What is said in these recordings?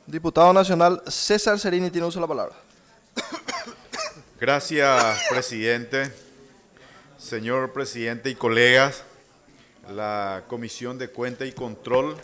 Diputado nacional César Cerini tiene uso de la palabra. Gracias, presidente. Señor presidente y colegas, la Comisión de Cuenta y Control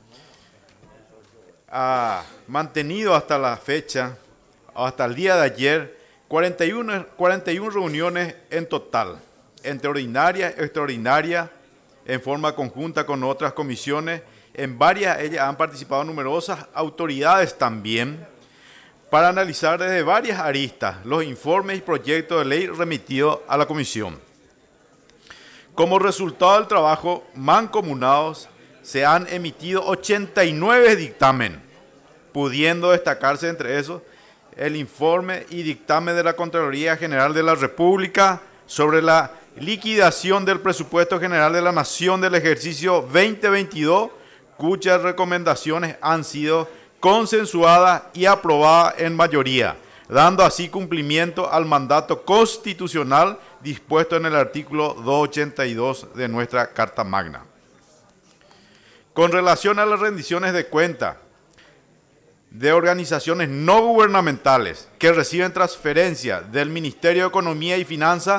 ha mantenido hasta la fecha, hasta el día de ayer, 41 reuniones en total, entre ordinaria y extraordinaria, en forma conjunta con otras comisiones. En varias ellas han participado numerosas autoridades también, para analizar desde varias aristas los informes y proyectos de ley remitidos a la comisión. Como resultado del trabajo mancomunados, se han emitido 89 dictámenes, pudiendo destacarse entre esos el informe y dictamen de la Contraloría General de la República sobre la liquidación del presupuesto general de la Nación del ejercicio 2022, cuyas recomendaciones han sido consensuadas y aprobadas en mayoría, dando así cumplimiento al mandato constitucional dispuesto en el artículo 282 de nuestra Carta Magna. Con relación a las rendiciones de cuenta de organizaciones no gubernamentales que reciben transferencia del Ministerio de Economía y Finanzas,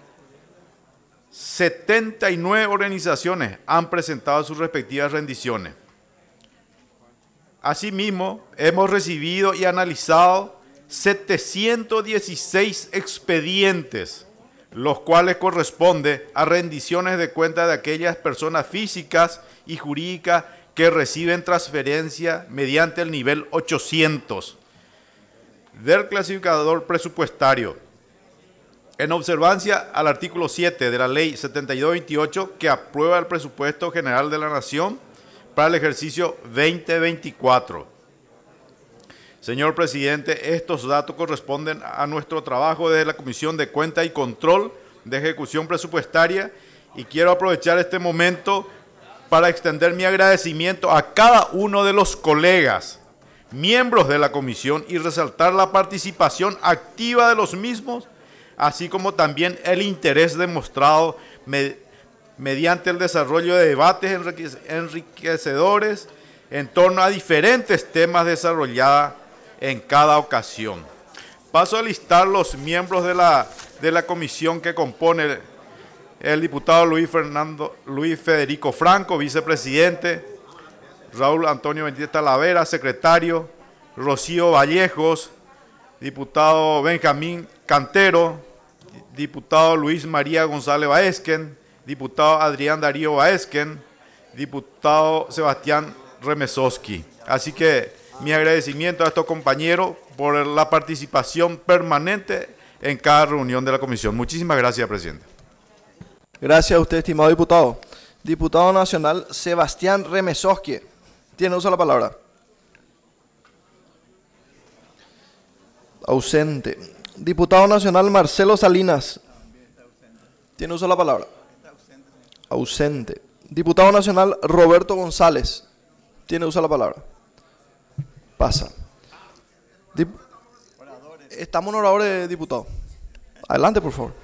79 organizaciones han presentado sus respectivas rendiciones. Asimismo, hemos recibido y analizado 716 expedientes, los cuales corresponden a rendiciones de cuenta de aquellas personas físicas y jurídicas que reciben transferencia mediante el nivel 800 del clasificador presupuestario, en observancia al artículo 7 de la Ley 7228, que aprueba el presupuesto general de la Nación para el ejercicio 2024. Señor presidente, estos datos corresponden a nuestro trabajo desde la Comisión de Cuenta y Control de Ejecución Presupuestaria, y quiero aprovechar este momento para extender mi agradecimiento a cada uno de los colegas, miembros de la comisión, y resaltar la participación activa de los mismos, así como también el interés demostrado mediante el desarrollo de debates enriquecedores en torno a diferentes temas desarrollados en cada ocasión. Paso a listar los miembros de la comisión que compone: el diputado Luis Federico Franco, vicepresidente; Raúl Antonio Benítez Talavera, secretario; Rocío Vallejos; diputado Benjamín Cantero; diputado Luis María González Baezquen; diputado Adrián Darío Baezquen; diputado Sebastián Remesoski. Así que mi agradecimiento a estos compañeros por la participación permanente en cada reunión de la comisión. Muchísimas gracias, presidente. Gracias a usted, estimado diputado. Diputado nacional Sebastián Remesoski tiene uso de la palabra. Ausente. Diputado nacional Marcelo Salinas tiene uso de la palabra. Ausente. Diputado nacional Roberto González tiene uso de la palabra. Pasa. Estamos en oradores, diputado. Adelante, por favor.